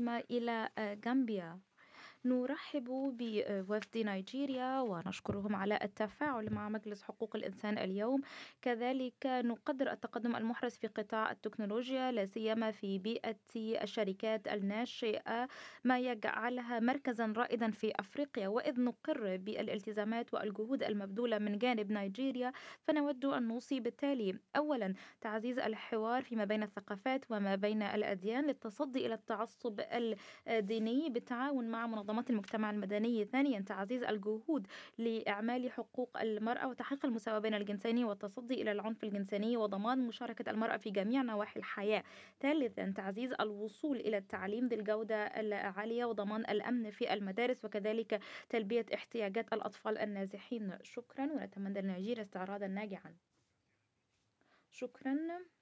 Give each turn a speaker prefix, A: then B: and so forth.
A: القادمة إلى غامبيا. نرحب بوفد نيجيريا ونشكرهم على التفاعل مع مجلس حقوق الإنسان اليوم. كذلك نقدر التقدم المحرز في قطاع التكنولوجيا، لا سيما في بيئة الشركات الناشئة، ما يجعلها مركزا رائدا في أفريقيا. وإذ نقر بالالتزامات والجهود المبذولة من جانب نيجيريا، فنود أن نوصي بالتالي: أولا، تعزيز الحوار فيما بين الثقافات وما بين الأديان للتصدي إلى التعصب الديني بالتعاون مع منظمات المجتمع المدني. ثانيا، تعزيز الجهود لإعمال حقوق المرأة وتحقيق المساواة بين الجنسين والتصدي إلى العنف الجنسي وضمان مشاركة المرأة في جميع نواحي الحياة. ثالثا، تعزيز الوصول إلى التعليم ذي الجودة العالية وضمان الأمن في المدارس، وكذلك تلبية احتياجات الأطفال النازحين. شكرا، ونتمنى لنيجيريا استعراضا ناجعا. شكرا.